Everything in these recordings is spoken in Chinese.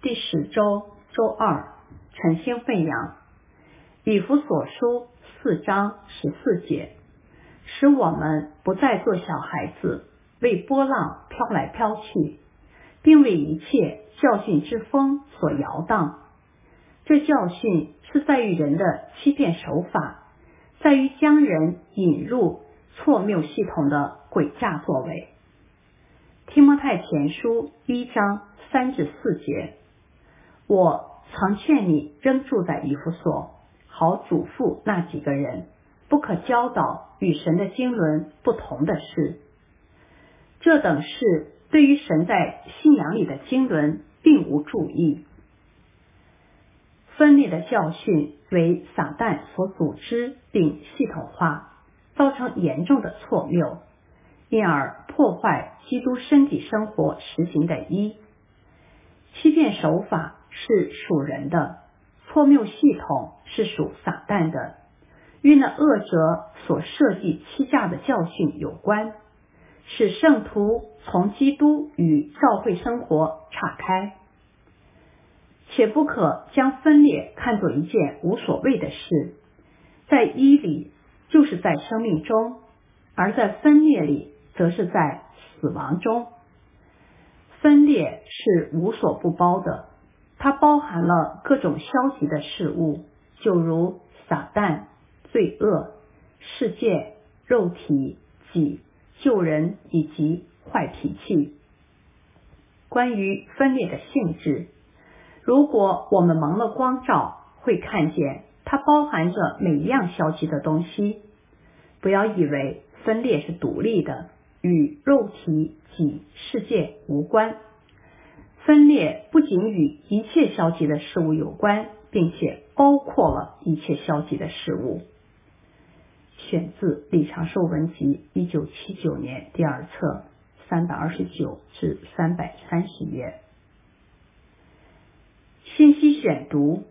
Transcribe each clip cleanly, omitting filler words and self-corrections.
第10周周2，晨星飞扬。以弗所书4章14节，使我们不再做小孩子，为波浪飘来飘去，并为一切教训之风所摇荡。这教训是在于人的欺骗手法，在于将人引入错谬系统的诡诈作为。提摩太前书1章3至4节，我曾劝你仍住在以弗所，好嘱咐那几个人，不可教导与神的经纶不同的事。这等事对于神在信仰里的经纶并无注意。分裂的教训为撒旦所组织并系统化，造成严重的错谬，因而破坏基督身体生活实行的义。欺骗手法是属人的，错谬系统是属撒旦的，与那恶者所设计欺诈的教训有关，使圣徒从基督与教会生活岔开。且不可将分裂看作一件无所谓的事，在义里就是在生命中，而在分裂里则是在死亡中。分裂是无所不包的，它包含了各种消极的事物，就如撒旦、罪恶、世界、肉体、己、救人以及坏脾气。关于分裂的性质，如果我们蒙了光照，会看见它包含着每一样消极的东西。不要以为分裂是独立的，与肉体、己、世界无关。分裂不仅与一切消极的事物有关，并且包括了一切消极的事物。选自李长寿文集1979年第2册329至330页。信息选读。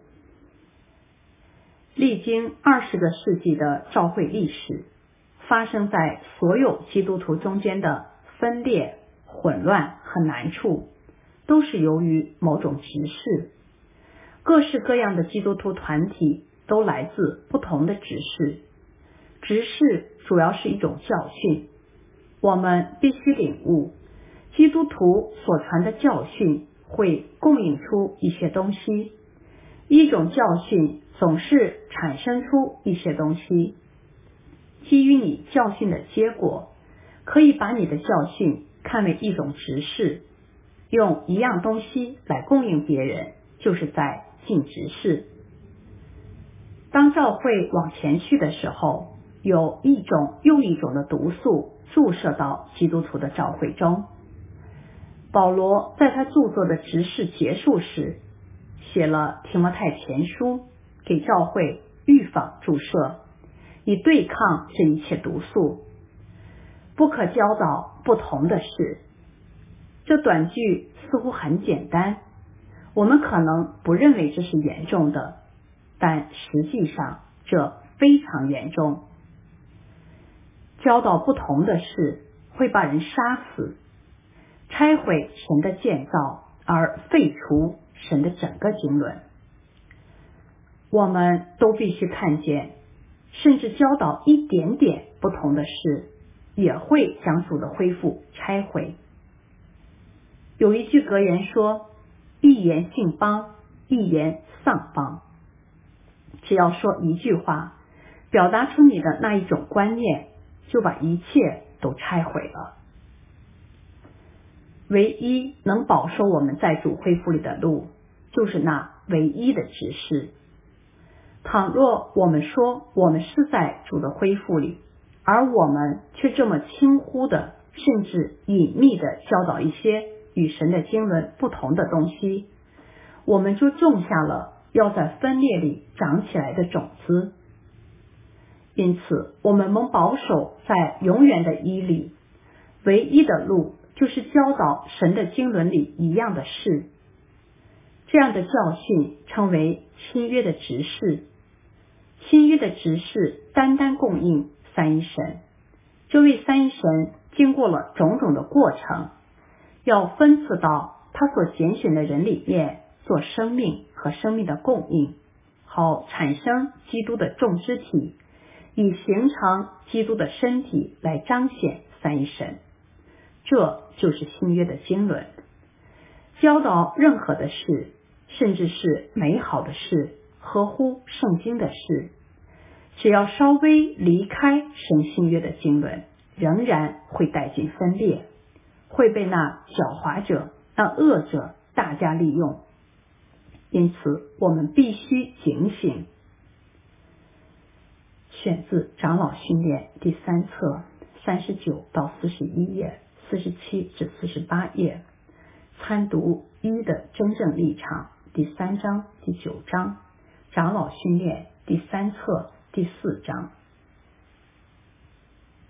历经20个世纪的教会历史，发生在所有基督徒中间的分裂、混乱和难处，都是由于某种执事。各式各样的基督徒团体都来自不同的执事。执事主要是一种教训，我们必须领悟，基督徒所传的教训会供应出一些东西，一种教训总是产生出一些东西。基于你教训的结果，可以把你的教训看为一种执事，用一样东西来供应别人，就是在尽执事。当教会往前去的时候，有一种又一种的毒素注射到基督徒的教会中。保罗在他著作的执事结束时，写了提摩太前书，给教会预防注射，以对抗这一切毒素。不可教导不同的事。这短句似乎很简单，我们可能不认为这是严重的，但实际上这非常严重。教导不同的事会把人杀死，拆毁神的建造，而废除神的整个经纶。我们都必须看见，甚至教导一点点不同的事，也会将主的恢复拆毁。有一句格言说，一言兴邦，一言丧邦。只要说一句话，表达出你的那一种观念，就把一切都拆毁了。唯一能保守我们在主恢复里的路，就是那唯一的指示。倘若我们说我们是在主的恢复里，而我们却这么轻忽的，甚至隐秘的教导一些与神的经纶不同的东西，我们就种下了要在分裂里长起来的种子。因此，我们蒙保守在永远的义里，唯一的路就是教导神的经纶里一样的事。这样的教训称为新约的执事。新约的执事单单供应三一神，这位三一神经过了种种的过程，要分赐到他所拣选的人里面做生命和生命的供应，好产生基督的众肢体，以形成基督的身体来彰显三一神。这就是新约的经纶。教导任何的事，甚至是美好的事，合乎圣经的事，只要稍微离开神新约的经纶，仍然会带进分裂，会被那狡猾者、那恶者大加利用。因此我们必须警醒。选自长老训练第3册39到41页，47至48页，参读一的真正立场第3章第9章，长老训练第3册第4章。